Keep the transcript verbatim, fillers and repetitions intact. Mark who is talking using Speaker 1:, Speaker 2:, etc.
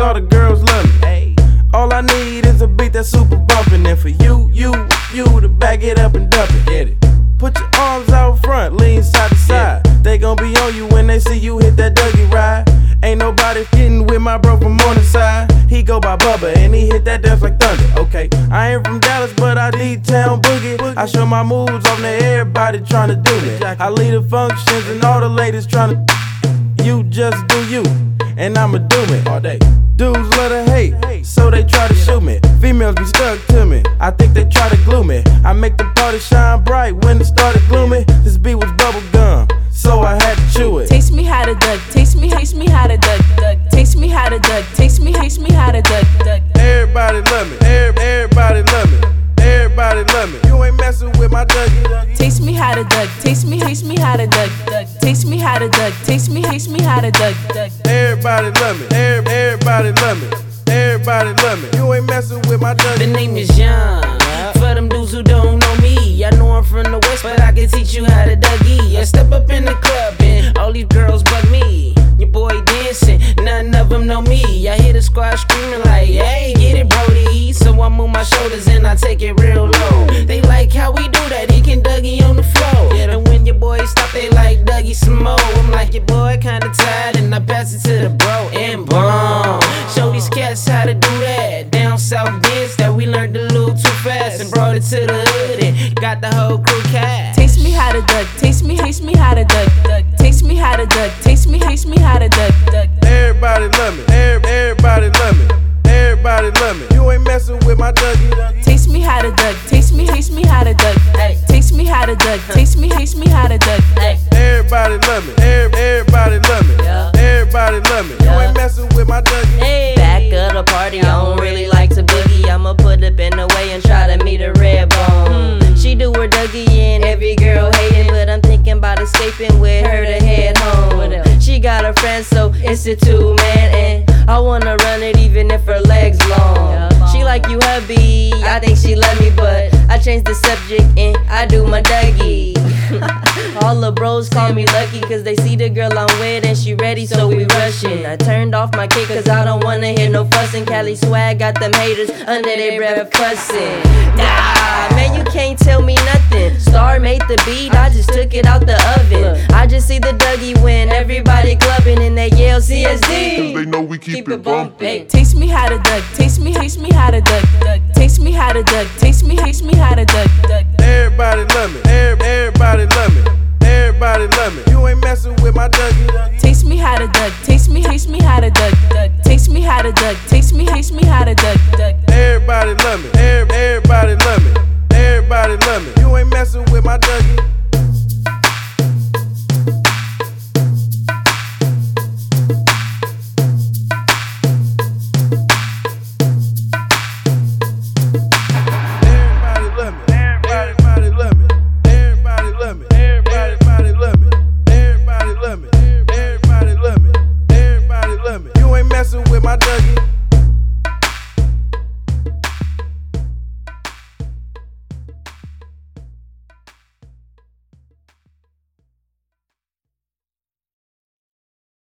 Speaker 1: all the girls love me. All I need is a beat that's super bumpin', and for you, you, you to back it up and dump it. Get it. Put your arms out front, lean side to side. They gon' be on you when they see you hit that Dougie ride. Ain't nobody getting with my bro from Morningside. He go by Bubba and he hit that dance like thunder. Okay, I ain't from Dallas, but I D-town boogie. I show my moves on to everybody tryna do me. I lead the functions and all the ladies tryna. You just do you, and I'ma do it all day. Dudes love to hate, so they try to shoot me. Females be stuck to me, I think they try to glue me. I make the party shine bright when it started gloomy. This beat was bubble gum, so I had to chew it.
Speaker 2: Taste me how to duck, taste me, taste me how to duck, duck. Taste me how to duck, taste me, taste me how to duck, duck.
Speaker 1: Everybody love me, everybody love me. Everybody love me. You ain't messing with my Dougie.
Speaker 2: Taste me how to duck. Taste me, taste me how to duck. duck. Taste me how to duck. Taste me, taste me how to duck. duck.
Speaker 1: Everybody love me. Everybody love me. Everybody love me. You ain't messing with my Dougie.
Speaker 3: The name is Young. For them dudes who don't know me, I know I'm from the West, but I can teach you how to Dougie. I step up in the club and all these girls bug me. Your boy dancing, none of them know me. I hear the squad screaming like, hey, get it, Brody. So I move my shoulders and I take it real low. They like how we do that, he can Dougie on the floor. And when your boys stop, they like Dougie some more. I'm like, your boy kinda tired, and I pass it to the bro and boom. Show these cats how to do that. Down south dance that we learned a little too fast and brought it to the hood and got the whole crew cat.
Speaker 2: Taste me how to duck, taste me, taste me how to duck, duck. Taste me how to duck, taste me, taste me how to duck, duck.
Speaker 1: Everybody love me, everybody love me. Everybody love me. You ain't messing with my Dougie.
Speaker 2: Taste me how to duck, taste me, taste me how to duck. Ay. Taste me how to duck, taste me, taste me how to duck. Ay.
Speaker 1: Everybody love me, everybody love me. Yeah. Everybody love me. Yeah. You ain't messing with my Dougie.
Speaker 4: Hey. Back of the party, I don't really like to boogie. I'ma put up in the way and try to meet a red bone. Hmm. She do her Dougie and every girl hating, but I'm thinking about escaping with her to head home. She got a friend, so it's a two man, and I wanna run it even if her legs long. She like you hubby, I think she love me, but I changed the subject and I do my Dougie. All the bros call me lucky cause they see the girl I'm with and she ready, so we rushin'. I turned off my kick cause I don't wanna hear no fussin'. Cali swag got them haters under their breath cussin'. Nah, man, you can't tell me nothing. Star made the beat, I just took it out the oven. I just see the Dougie when everybody clubbing and they yell C S D.
Speaker 5: Cause they know we keep, keep it bumpin'.
Speaker 2: Hey, taste me how to duck, taste me, taste me how to duck, duck. Taste me how to duck, taste me, taste me how to duck, duck.
Speaker 1: Everybody love me, everybody love me. Everybody love me. You ain't messing with my Dougie.
Speaker 2: Taste me how to duck, taste me, taste me how to duck, duck. Taste me how to duck, taste me, taste me how to duck, duck.
Speaker 1: Everybody love me, everybody love me. Everybody love me. You ain't messing with my Dougie.